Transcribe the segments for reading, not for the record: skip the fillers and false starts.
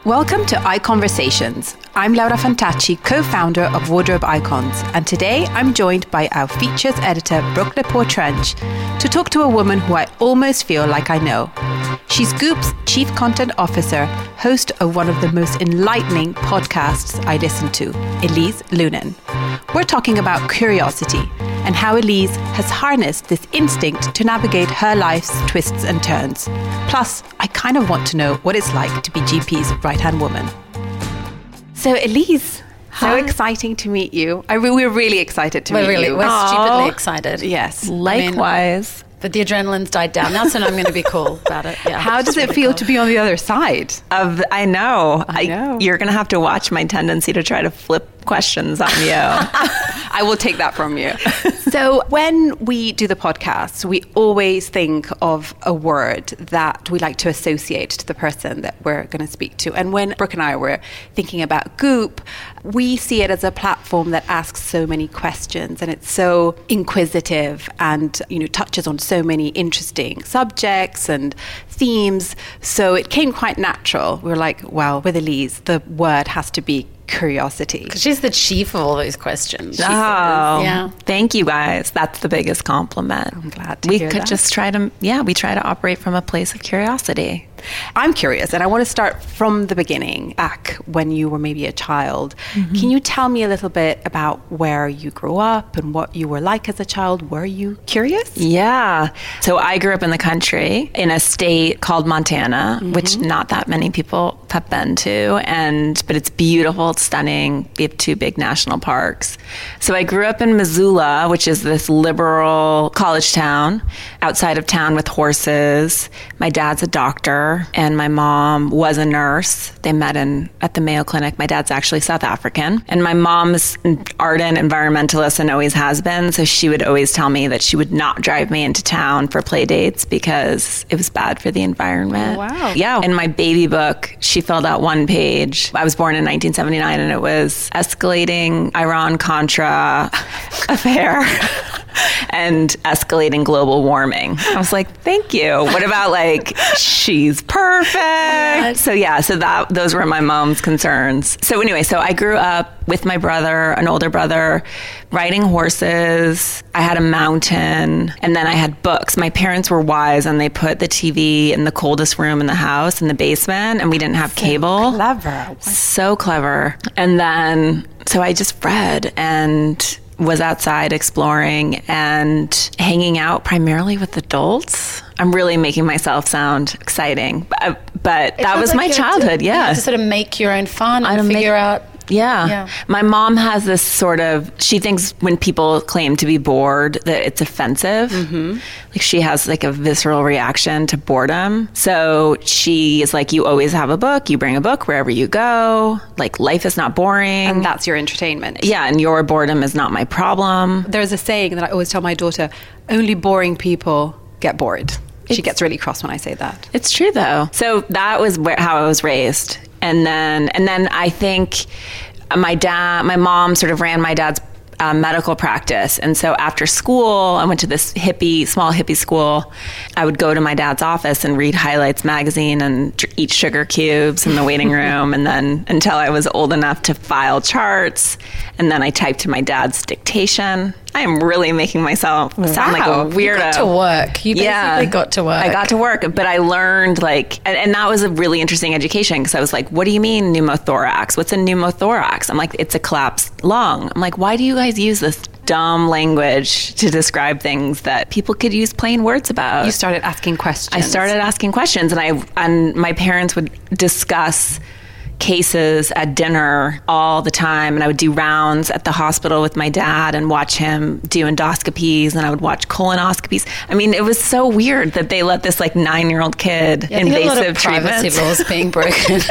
Welcome to iConversations. I'm Laura Fantacci, co-founder of Wardrobe Icons, and today I'm joined by our features editor, Brooke Lepore-Trench, to talk to a woman who I almost feel like I know. She's Goop's Chief Content Officer, host of one of the most enlightening podcasts I listen to, Elise Loehnen. We're talking about curiosity and how Elise has harnessed this instinct to navigate her life's twists and turns. Plus, I kind of want to know what it's like to be GP's right-hand woman. So Elise, so exciting to meet you. We're really excited to meet you. We're stupidly excited. Yes. Likewise. But the adrenaline's died down now, so now I'm going to be cool about it. Yeah, how does it feel to be on the other side? I know. You're going to have to watch my tendency to try to flip questions on you. I will take that from you. So when we do the podcast, we always think of a word that we like to associate to the person that we're going to speak to. And when Brooke and I were thinking about Goop, we see it as a platform that asks so many questions, and it's so inquisitive and, touches on so many interesting subjects and themes. So it came quite natural. We were like, well, with Elise, the word has to be curiosity. Because she's the chief of all those questions. Thank you guys. That's the biggest compliment. I'm glad to hear that. We could just try to operate from a place of curiosity. I'm curious, and I want to start from the beginning, back when you were maybe a child. Mm-hmm. Can you tell me a little bit about where you grew up and what you were like as a child? Were you curious? Yeah. So I grew up in the country in a state called Montana, which not that many people have been to, but it's beautiful, it's stunning. We have two big national parks. So I grew up in Missoula, which is this liberal college town outside of town with horses. My dad's a doctor, and my mom was a nurse. They met at the Mayo Clinic. My dad's actually South African, and my mom's an ardent environmentalist and always has been. So she would always tell me that she would not drive me into town for play dates because it was bad for the environment. Oh, wow. Yeah. In my baby book, she filled out one page. I was born in 1979, and it was escalating Iran-Contra affair. And escalating global warming. I was like, thank you. What about she's perfect? So those were my mom's concerns. So anyway, I grew up with my brother, an older brother, riding horses. I had a mountain, and then I had books. My parents were wise, and they put the TV in the coldest room in the house, in the basement, and we didn't have cable. Clever. So clever. And then, so I just read and was outside exploring and hanging out primarily with adults. I'm really making myself sound exciting, but that was my childhood. You have to sort of make your own fun and figure out. Yeah. My mom has this she thinks when people claim to be bored that it's offensive. Mm-hmm. She has a visceral reaction to boredom. So she is like, you always have a book. You bring a book wherever you go. Life is not boring. And that's your entertainment. Yeah. And your boredom is not my problem. There's a saying that I always tell my daughter, only boring people get bored. She gets really cross when I say that. It's true, though. So that was how I was raised. And then I think my mom sort of ran my dad's medical practice. And so after school, I went to this small hippie school. I would go to my dad's office and read Highlights magazine and eat sugar cubes in the waiting room. And then until I was old enough to file charts. And then I typed to my dad's dictation. I am really making myself sound like a weirdo. You got to work. You basically got to work. I got to work, but I learned and that was a really interesting education because I was like, what do you mean pneumothorax? What's a pneumothorax? I'm like, it's a collapsed lung. I'm like, why do you guys use this dumb language to describe things that people could use plain words about? You started asking questions. I started asking questions, and my parents would discuss cases at dinner all the time, and I would do rounds at the hospital with my dad and watch him do endoscopies, and I would watch colonoscopies. I mean, it was so weird that they let this 9-year-old kid invasive treatments. Privacy laws being broken.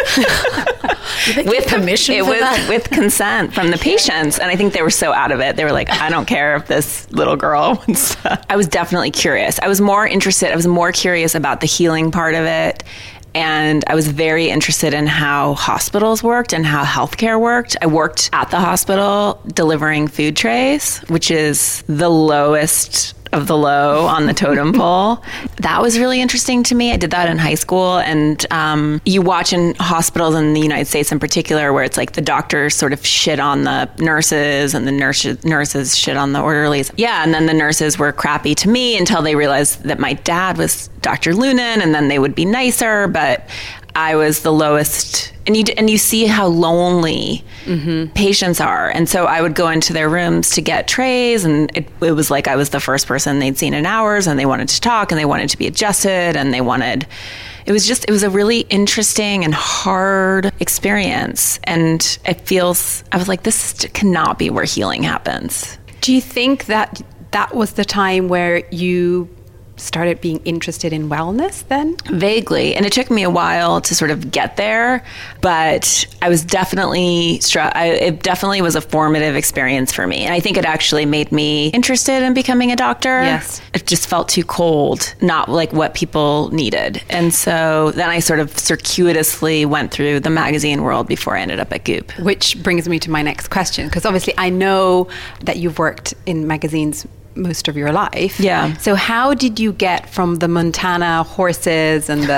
With permission for that? With consent from the patients, and I think they were so out of it. They were like, I don't care if this little girl wants to. I was definitely curious. I was more curious about the healing part of it. And I was very interested in how hospitals worked and how healthcare worked. I worked at the hospital delivering food trays, which is the lowest of the low on the totem pole. That was really interesting to me. I did that in high school. And you watch in hospitals in the United States in particular, where it's like the doctors sort of shit on the nurses and the nurses shit on the orderlies. Yeah, and then the nurses were crappy to me until they realized that my dad was Dr. Lunan, and then they would be nicer, but I was the lowest. And you see how lonely patients are. And so I would go into their rooms to get trays, and it was like I was the first person they'd seen in hours, and they wanted to talk, and they wanted to be adjusted, and it was a really interesting and hard experience. And I was like, this cannot be where healing happens. Do you think that was the time where you started being interested in wellness then? Vaguely. And it took me a while to sort of get there, but I was definitely it definitely was a formative experience for me. And I think it actually made me interested in becoming a doctor. Yes. It just felt too cold, not like what people needed. And so then I sort of circuitously went through the magazine world before I ended up at Goop. Which brings me to my next question, because obviously I know that you've worked in magazines most of your life. Yeah. So how did you get from the Montana horses and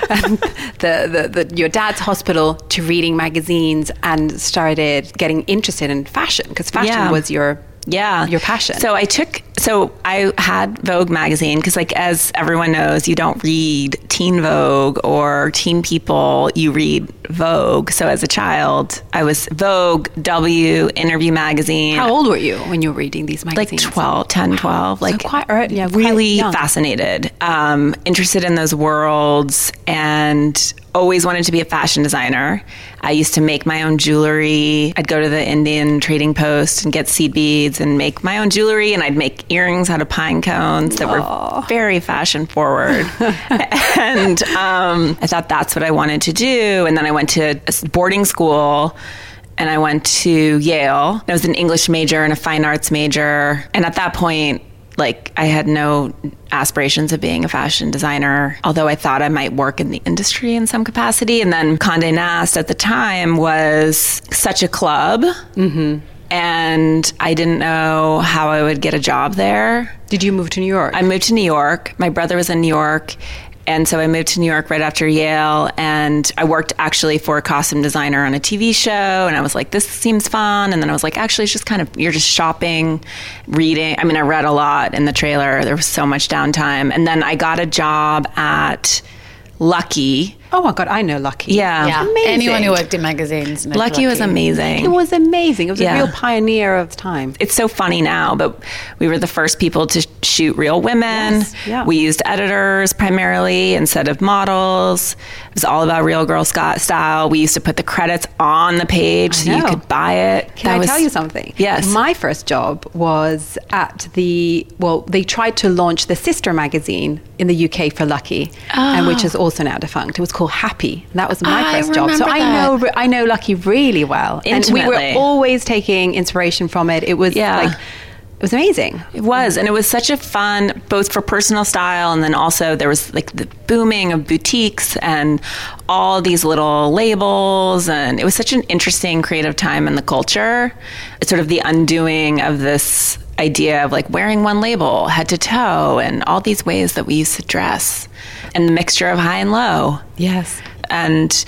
your dad's hospital to reading magazines and started getting interested in fashion? Because fashion was your passion. So I had Vogue magazine because, like, as everyone knows, you don't read Teen Vogue or Teen People, you read Vogue. So as a child, I was Vogue, W, Interview magazine. How old were you when you were reading these magazines? Like 10, 12. Like, so quite early, really quite fascinated, interested in those worlds, and always wanted to be a fashion designer. I used to make my own jewelry. I'd go to the Indian Trading Post and get seed beads and make my own jewelry, and I'd make earrings out of pine cones that were very fashion forward. And I thought that's what I wanted to do. And then I went to a boarding school, and I went to Yale. I was an English major and a fine arts major. And at that point, like, I had no aspirations of being a fashion designer, although I thought I might work in the industry in some capacity. And then Condé Nast at the time was such a club. Mm-hmm. And I didn't know how I would get a job there. Did you move to New York? I moved to New York. My brother was in New York. And so I moved to New York right after Yale, and I worked actually for a costume designer on a TV show, and I was like, this seems fun. And then I was like, actually, it's just kind of, you're just shopping, reading. I mean, I read a lot in the trailer. There was so much downtime. And then I got a job at Lucky. Oh my God, I know Lucky. Yeah. Amazing. Anyone who worked in magazines knows Lucky was amazing. It was amazing. It was a real pioneer of the time. It's so funny now, but we were the first people to shoot real women. Yes. Yeah. We used editors primarily instead of models. It was all about real girl style. We used to put the credits on the page so you could buy it. Can I tell you something? Yes. My first job was at they tried to launch the sister magazine in the UK for Lucky, and which is also now defunct. It was called Happy. And that was my first job. So I know Lucky really well. Intimately. And we were always taking inspiration from it. It was it was amazing. It was. And it was such a fun, both for personal style, and then also there was like the booming of boutiques and all these little labels. And it was such an interesting creative time in the culture. It's sort of the undoing of this idea of like wearing one label head to toe and all these ways that we used to dress and the mixture of high and low. Yes. And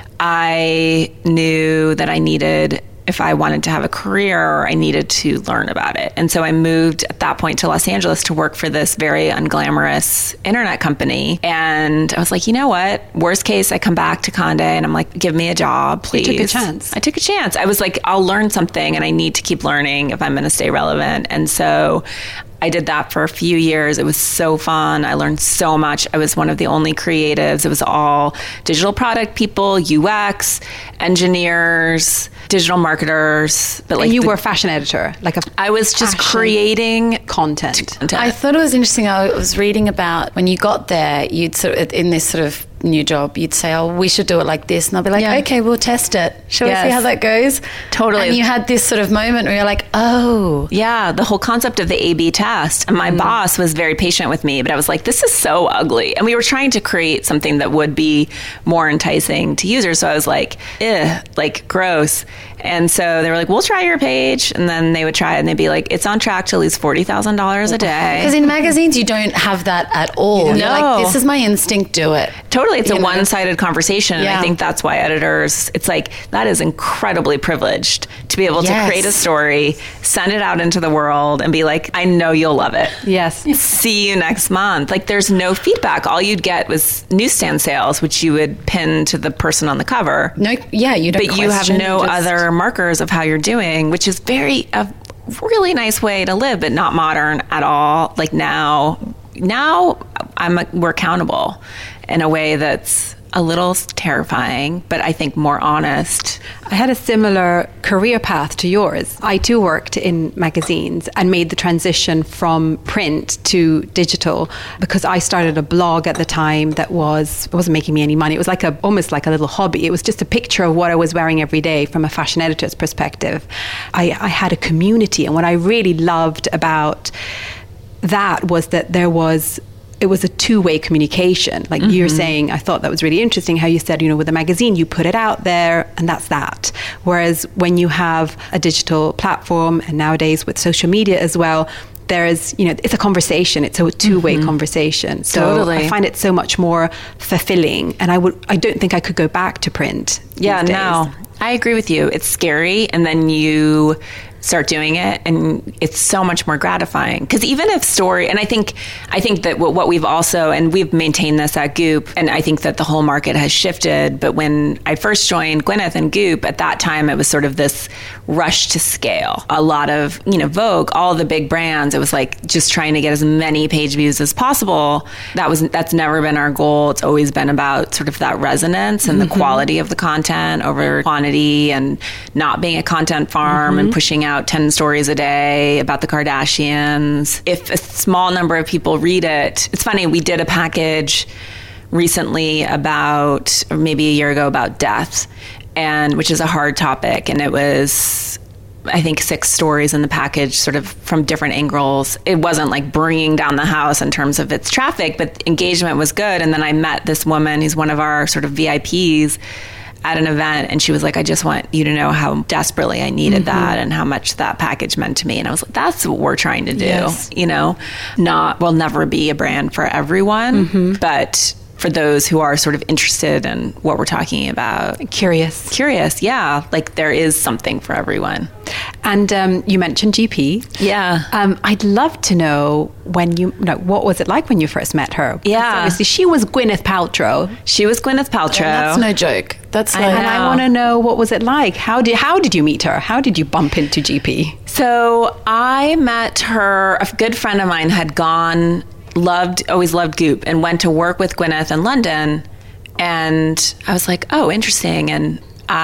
I knew that I needed, if I wanted to have a career, I needed to learn about it. And so I moved at that point to Los Angeles to work for this very unglamorous internet company. And I was like, you know what? Worst case, I come back to Condé and I'm like, give me a job, please. You took a chance. I took a chance. I was like, I'll learn something and I need to keep learning if I'm going to stay relevant. And so I did that for a few years. It was so fun. I learned so much. I was one of the only creatives. It was all digital product people, UX, engineers, digital marketers. But and you were a fashion editor, I was just creating content. I thought it was interesting. I was reading about when you got there, you'd sort of in this sort of new job, you'd say, oh, we should do it like this. And I'll be like, okay, we'll test it. Shall we see how that goes? Totally. And you had this sort of moment where you're like, oh. Yeah, the whole concept of the A/B test. And my boss was very patient with me, but I was like, this is so ugly. And we were trying to create something that would be more enticing to users. So I was like, like gross. And so they were like, we'll try your page. And then they would try it and they'd be like, it's on track to lose $40,000 a day. Because in magazines, you don't have that at all. No. You're like, this is my instinct, do it. Totally. It's a one-sided conversation. And I think that's why editors, it's like, that is incredibly privileged to be able to create a story, send it out into the world and be like, I know you'll love it. Yes. See you next month. Like there's no feedback. All you'd get was newsstand sales, which you would pin to the person on the cover. No, you don't. But you have no other markers of how you're doing, which is a really nice way to live, but not modern at all. Like now we're accountable in a way that's a little terrifying, but I think more honest. I had a similar career path to yours. I too worked in magazines and made the transition from print to digital because I started a blog at the time that wasn't making me any money. It was like almost like a little hobby. It was just a picture of what I was wearing every day from a fashion editor's perspective. I had a community, and what I really loved about that was that it was a two-way communication. Like you're saying, I thought that was really interesting how you said, with a magazine, you put it out there and that's that. Whereas when you have a digital platform and nowadays with social media as well, there's, it's a conversation. It's a two-way conversation. So totally. I find it so much more fulfilling. And I don't think I could go back to print. Yeah, no, I agree with you. It's scary. And then you start doing it and it's so much more gratifying because even if story, and I think that what we've also, and we've maintained this at Goop, and I think that the whole market has shifted, but when I first joined Gwyneth and Goop, at that time it was sort of this rush to scale. A lot of Vogue, all the big brands, it was like just trying to get as many page views as possible. That's never been our goal. It's always been about sort of that resonance and the quality of the content over quantity, and not being a content farm and pushing out 10 stories a day about the Kardashians. If a small number of people read it, it's funny, we did a package recently maybe a year ago about death, and which is a hard topic, and it was, I think, 6 stories in the package sort of from different angles. It wasn't like bringing down the house in terms of its traffic, but engagement was good. And then I met this woman who's one of our sort of VIPs at an event, and she was like, I just want you to know how desperately I needed that and how much that package meant to me. And I was like, that's what we're trying to do. We'll never be a brand for everyone, but for those who are sort of interested in what we're talking about. Curious, yeah. Like there is something for everyone. And you mentioned GP. Yeah. I'd love to know what was it like when you first met her? Yeah. Obviously, she was Gwyneth Paltrow. That's no joke. And I want to know, what was it like? How did you meet her? How did you bump into GP? So I met her. A good friend of mine had always loved Goop and went to work with Gwyneth in London. And I was like, oh, interesting. And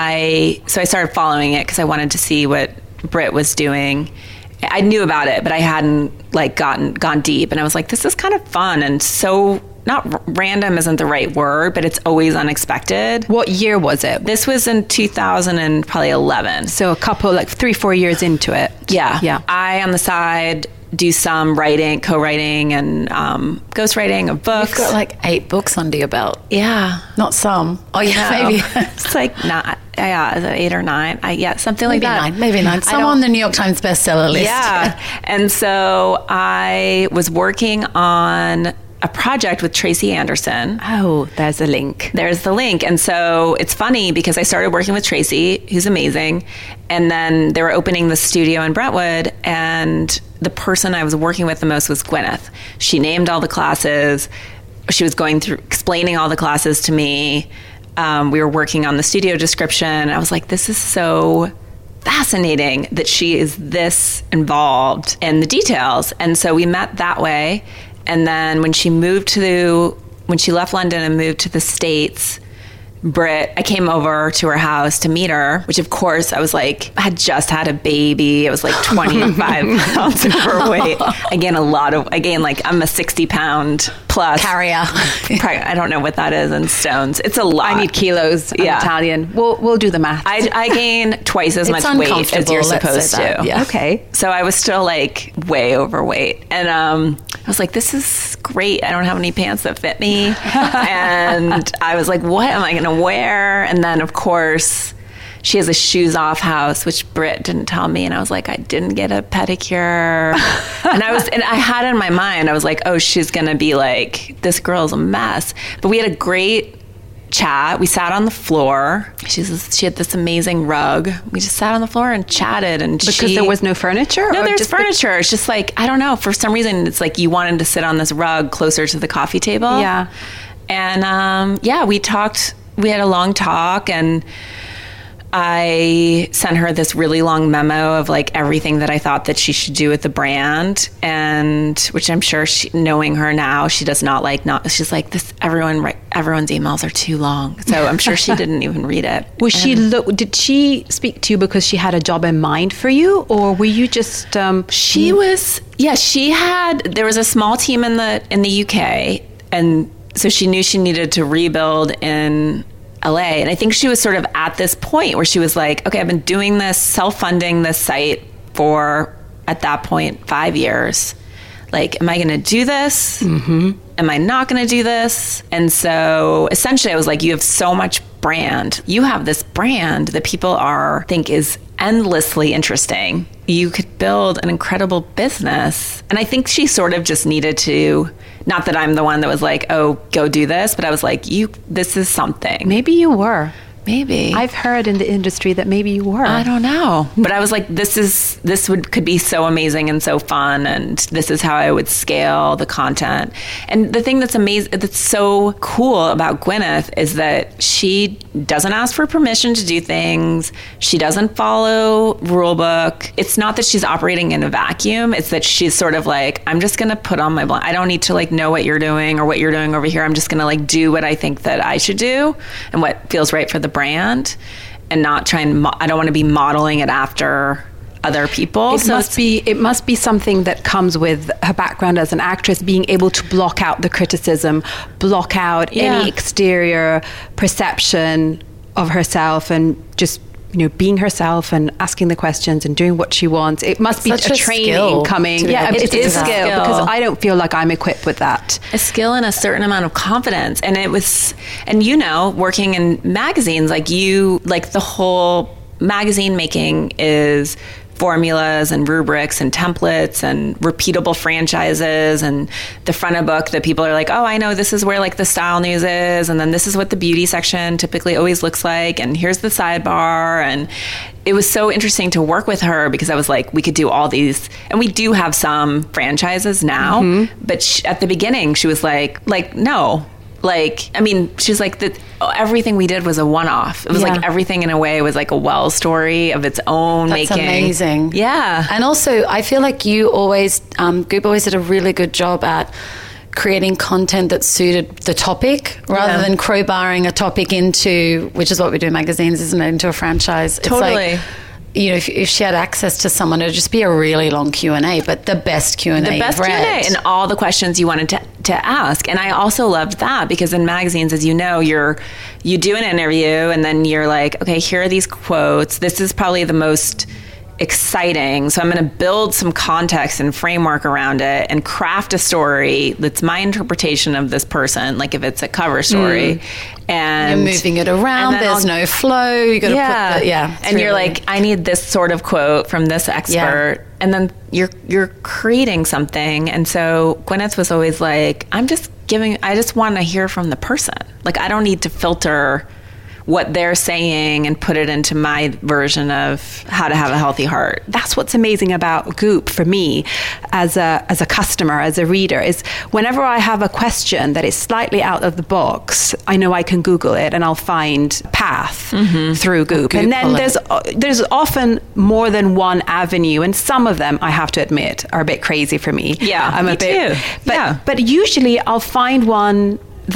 I started following it because I wanted to see what Brit was doing. I knew about it, but I hadn't gone deep. And I was like, this is kind of fun and so not random isn't the right word, but it's always unexpected. What year was it? This was in 2011. So a couple, 3-4 years into it. Yeah. I, on the side, do some co-writing and ghostwriting of books. You've got 8 books under your belt. Yeah. Not some. Oh, yeah, maybe. It's not. Yeah, is it 8 or 9? Something like that. Maybe 9. Some on the New York Times bestseller list. Yeah. And so I was working on a project with Tracy Anderson. Oh, there's a link. There's the link. And so it's funny because I started working with Tracy, who's amazing. And then they were opening the studio in Brentwood, and the person I was working with the most was Gwyneth. She named all the classes. She was going through, explaining all the classes to me. We were working on the studio description. I was like, this is so fascinating that she is this involved in the details. And so we met that way. And then when she left London and moved to the States, Britt, I came over to her house to meet her, which of course I was like, I had just had a baby. I was like 25 pounds overweight. I gained like, I'm a 60 pound plus carrier. I don't know what that is in stones. It's a lot. I need kilos. I'm Italian. We'll do the math. I gain twice as much weight as you're supposed to. Yeah. Okay. So I was still like way overweight. And I was like, this is great. I don't have any pants that fit me. And I was like, what am I going to wear? And then, of course, she has a shoes off house, which Britt didn't tell me. And I was like, I didn't get a pedicure. and I had in my mind, I was like, oh, she's going to be like, this girl's a mess. But we had a great chat. We sat on the floor. She had this amazing rug. We just sat on the floor and chatted. And because there was no furniture? No, there's furniture. It's just like, I don't know. For some reason, it's like you wanted to sit on this rug closer to the coffee table. Yeah. And we talked. We had a long talk, and I sent her this really long memo of like everything that I thought that she should do with the brand, and which I'm sure knowing her now, she does not like. She's like, this. Everyone's emails are too long, so I'm sure she didn't even read it. Did she speak to you because she had a job in mind for you, or were you just? She was. Yeah, there was a small team in the UK, and so she knew she needed to rebuild in LA. And I think she was sort of at this point where she was like, okay, I've been doing this, self-funding this site for, at that point, 5 years. Like, am I going to do this? Mm-hmm. Am I not going to do this? And so essentially I was like, you have so much brand. You have this brand that people think is endlessly interesting. You could build an incredible business. And I think she sort of just needed to, not that I'm the one that was like, oh, go do this, but I was like, this is something. Maybe you were. Maybe. I've heard in the industry that maybe you were. I don't know. But I was like, could be so amazing and so fun, and this is how I would scale the content. And the thing that's so cool about Gwyneth is that she doesn't ask for permission to do things. She doesn't follow rule book. It's not that she's operating in a vacuum. It's that she's sort of like, I'm just going to put on my blind. I don't need to like know what you're doing or what you're doing over here. I'm just going to like do what I think that I should do and what feels right for the brand, and not I don't want to be modeling it after other people. It must be something that comes with her background as an actress, being able to block out the criticism, block out any exterior perception of herself, and just being herself and asking the questions and doing what she wants. It must be a training coming. Yeah, it is skill, because I don't feel like I'm equipped with that. A skill and a certain amount of confidence. And working in magazines, the whole magazine making is formulas and rubrics and templates and repeatable franchises, and the front of book that people are like, oh, I know this is where like the style news is, and then this is what the beauty section typically always looks like, and here's the sidebar. And it was so interesting to work with her because I was like, we could do all these, and we do have some franchises now, but at the beginning she was like no. She's like, everything we did was a one-off. It was like everything in a way was like a Wells story of its own making. That's amazing. Yeah. And also, I feel like you always, Goop always did a really good job at creating content that suited the topic rather than crowbarring a topic into, which is what we do in magazines, isn't it, into a franchise. Totally. It's like, if she had access to someone, it would just be a really long Q&A, but the best Q&A. The best Q&A and all the questions you wanted to ask. And I also loved that because in magazines, as you know, you do an interview and then you're like, okay, here are these quotes. This is probably the most exciting. So I'm going to build some context and framework around it and craft a story that's my interpretation of this person, like if it's a cover story. And you're moving it around, there's no flow, you got to put and you're like, I need this sort of quote from this expert, and then you're creating something. And so Gwyneth was always like, I just want to hear from the person. Like, I don't need to filter what they're saying and put it into my version of how to have a healthy heart. That's what's amazing about Goop for me as a customer, as a reader, is whenever I have a question that is slightly out of the box, I know I can Google it and I'll find path through Goop. And then there's often more than one avenue, and some of them, I have to admit, are a bit crazy for me. Yeah, me too. But usually I'll find one that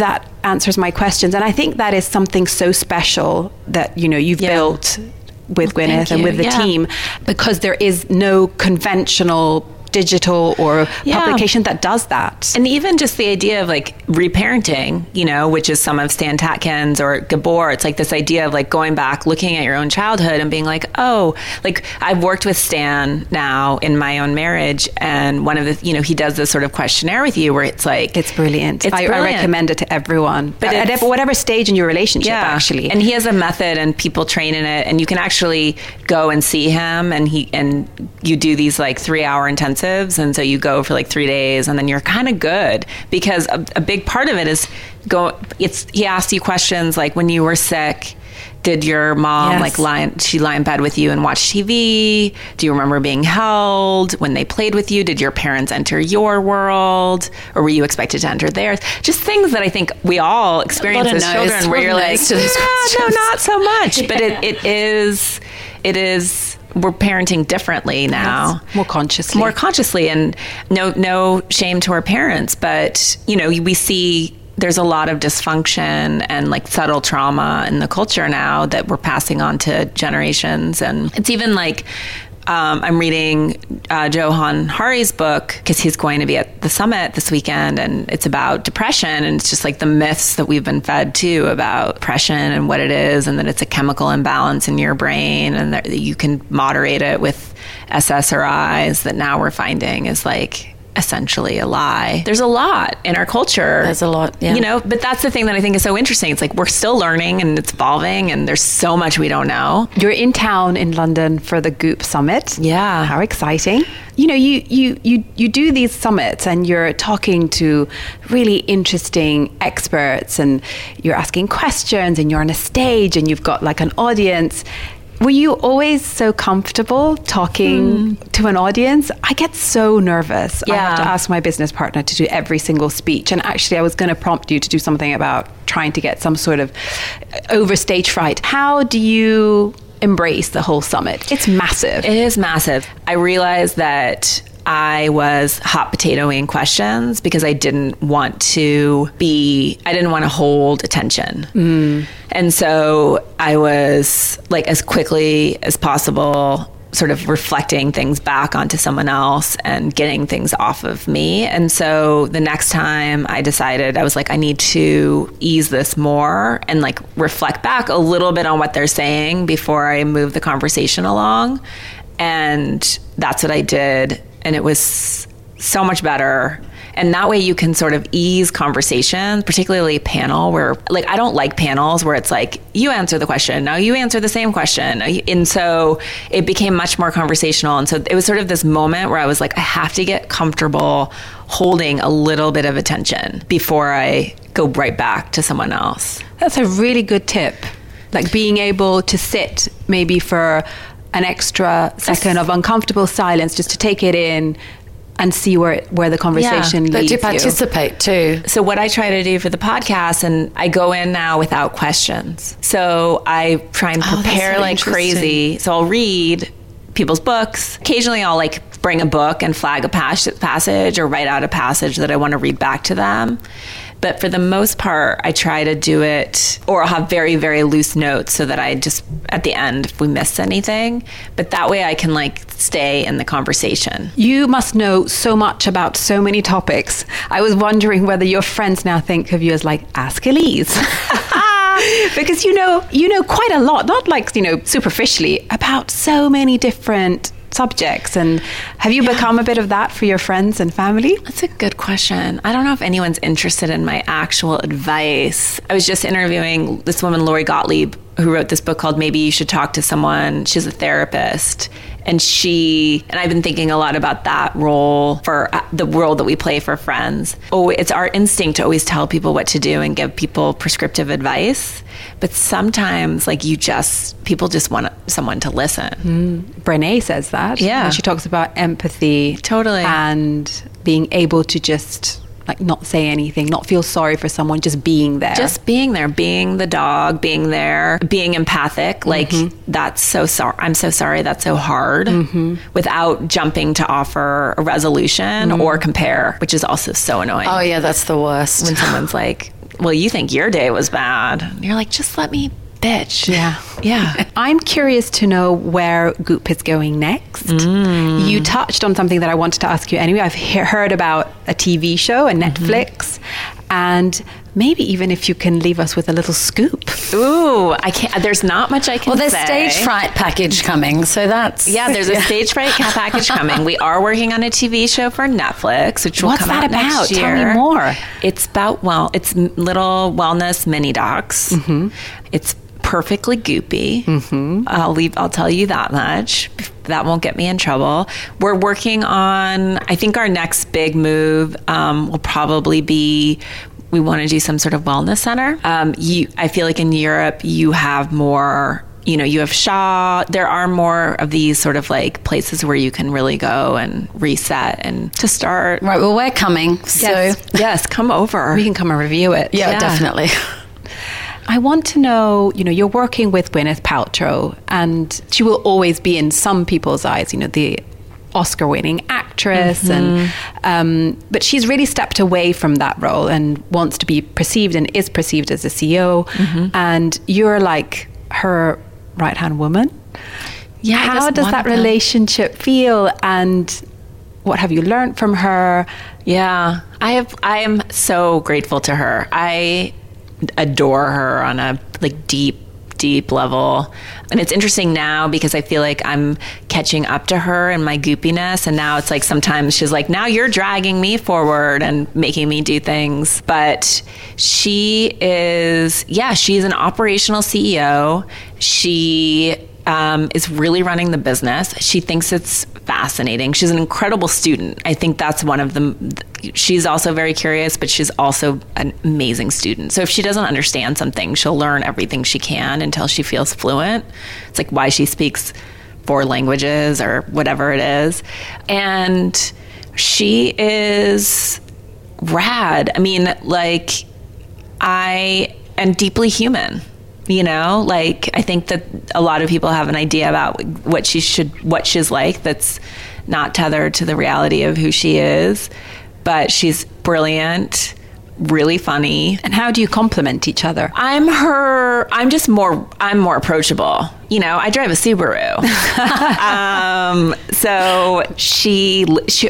answers my questions. And I think that is something so special that, you know, you've built with Gwyneth and with the team, because there is no conventional digital or publication that does that. And even just the idea of like reparenting, you know, which is some of Stan Tatkin's or Gabor, it's like this idea of like going back, looking at your own childhood and being like, oh, like I've worked with Stan now in my own marriage, and one of the, you know, he does this sort of questionnaire with you where it's like, it's brilliant. I recommend it to everyone, but at whatever stage in your relationship, actually. And he has a method and people train in it, and you can actually go and see him, and you do these like 3-hour intensives. And so you go for like 3 days, and then you're kind of good, because a big part of it is he asks you questions like, when you were sick, did your mom lie in bed with you and watch TV? Do you remember being held when they played with you? Did your parents enter your world, or were you expected to enter theirs? Just things that I think we all experience as children, where you're like, no, not so much. But it is. We're parenting differently now, more consciously, and no shame to our parents, but you know, we see there's a lot of dysfunction and like subtle trauma in the culture now that we're passing on to generations. And it's even like, I'm reading Johan Hari's book, because he's going to be at the summit this weekend, and it's about depression, and it's just like the myths that we've been fed too about depression and what it is, and that it's a chemical imbalance in your brain, and that you can moderate it with SSRIs, that now we're finding is like essentially a lie. There's a lot in our culture. There's a lot, you know, but that's the thing that I think is so interesting. It's like we're still learning, and it's evolving, and there's so much we don't know. You're in town in London for the Goop Summit. Yeah. How exciting. You know, you do these summits, and you're talking to really interesting experts, and you're asking questions, and you're on a stage, and you've got like an audience. Were you always so comfortable talking to an audience? I get so nervous. I have to ask my business partner to do every single speech. And actually, I was going to prompt you to do something about trying to get some sort of overstage fright. How do you embrace the whole summit? It's massive. It is massive. I realized that I was hot potatoing questions because I didn't want to hold attention. And so I was like, as quickly as possible, sort of reflecting things back onto someone else and getting things off of me. And so the next time I decided, I was like, I need to ease this more and like reflect back a little bit on what they're saying before I move the conversation along. And that's what I did. And it was so much better. And that way you can sort of ease conversations, particularly a panel where, like, I don't like panels where it's like, you answer the question, now you answer the same question. And so it became much more conversational. And so it was sort of this moment where I was like, I have to get comfortable holding a little bit of attention before I go right back to someone else. That's a really good tip. Like being able to sit maybe for an extra second of uncomfortable silence just to take it in and see where the conversation leads you. But to participate too. So what I try to do for the podcast, and I go in now without questions. So I try and prepare like crazy. So I'll read people's books. Occasionally I'll like bring a book and flag a passage or write out a passage that I want to read back to them. But for the most part, I try to do it, or I'll have very, very loose notes so that I just, at the end, if we miss anything, but that way I can like stay in the conversation. You must know so much about so many topics. I was wondering whether your friends now think of you as like, Ask Elise. Because you know quite a lot, not like, superficially, about so many different subjects. And have you become a bit of that for your friends and family? That's a good question. I don't know if anyone's interested in my actual advice. I was just interviewing this woman, Lori Gottlieb, who wrote this book called Maybe You Should Talk to Someone. She's a therapist. And I've been thinking a lot about that role for the role that we play for friends. Oh, it's our instinct to always tell people what to do and give people prescriptive advice. But sometimes, like, people just want someone to listen. Brené says that. Yeah. She talks about empathy. Totally. And being able to just like not say anything, not feel sorry for someone, just being there. Just being there, being the dog, being there, being empathic. Like, that's so sorry. I'm so sorry. That's so hard. Without jumping to offer a resolution or compare, which is also so annoying. Oh, yeah, that's the worst. When someone's like, well, you think your day was bad. And you're like, just let me bitch. Yeah. Yeah. I'm curious to know where Goop is going next. You touched on something that I wanted to ask you anyway. I've heard about a TV show, a Netflix, and maybe even if you can leave us with a little scoop. Ooh, I can't. There's not much I can Well, there's say. stage fright package coming, so that's... Yeah, there's a stage fright package coming. We are working on a TV show for Netflix, which will What's come that out next about? year. Tell me more. It's about, well, it's little wellness mini docs. It's perfectly goopy. I'll tell you that much. That won't get me in trouble. We're working on, I think our next big move will probably be, we want to do some sort of wellness center. I feel like in Europe, you have more, you have Shaw. There are more of these sort of like places where you can really go and reset and to start. Right, well, we're coming, Yes, come over. We can come and review it. Yeah, definitely. I want to know, you're working with Gwyneth Paltrow, and she will always be in some people's eyes, the Oscar-winning actress, and but she's really stepped away from that role and wants to be perceived and is perceived as a CEO, and you're like her right-hand woman. Yeah. How does that relationship feel, and what have you learned from her? Yeah, I am so grateful to her. I adore her on a like deep level. And it's interesting now because I feel like I'm catching up to her in my goopiness. And now it's like sometimes she's like, now you're dragging me forward and making me do things. But she is, she's an operational CEO. She is really running the business. She thinks it's fascinating. She's an incredible student. I think that's one of them. She's also very curious, but she's also an amazing student. So if she doesn't understand something, she'll learn everything she can until she feels fluent. It's like why she speaks 4 languages or whatever it is. And she is rad. I mean, like, I am deeply human. I think that a lot of people have an idea about what she's like that's not tethered to the reality of who she is. But she's brilliant, really funny. And how do you complement each other? I'm more approachable. I drive a Subaru. So she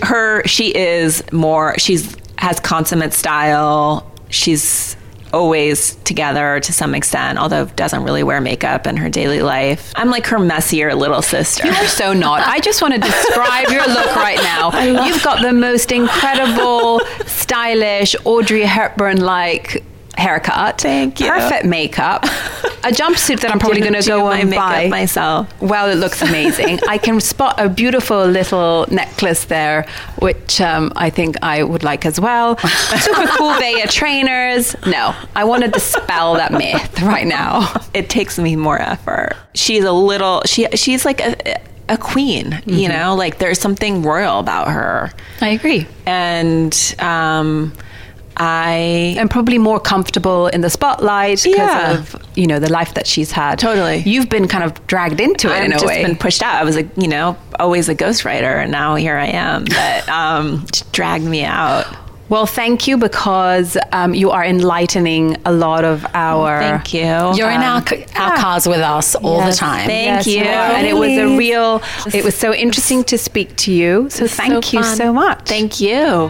has consummate style. She's always together to some extent, although doesn't really wear makeup in her daily life. I'm like her messier little sister. You're so not. I just want to describe your look right now. You've got the most incredible, stylish, Audrey Hepburn-like haircut. Thank you. Perfect makeup. A jumpsuit that I'm probably going to go and buy myself. Well, it looks amazing. I can spot a beautiful little necklace there, which I think I would like as well. Super cool Veja trainers. No, I want to dispel that myth right now. It takes me more effort. She's like a queen, like there's something royal about her. I agree. And I am probably more comfortable in the spotlight because of the life that she's had. Totally. You've been kind of dragged into it in a way. I've just been pushed out. I was always a ghostwriter, and now here I am. But just dragged me out. Well, thank you, because you are enlightening a lot of our... Thank you. You're in our cars with us all the time. Thank you. And it was so interesting to speak to you. So thank you so much. Thank you.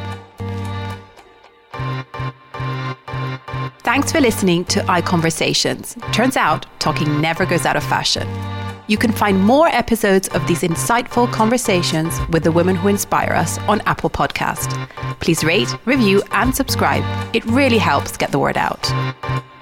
Thanks for listening to iConversations. Turns out, talking never goes out of fashion. You can find more episodes of these insightful conversations with the women who inspire us on Apple Podcast. Please rate, review, and subscribe. It really helps get the word out.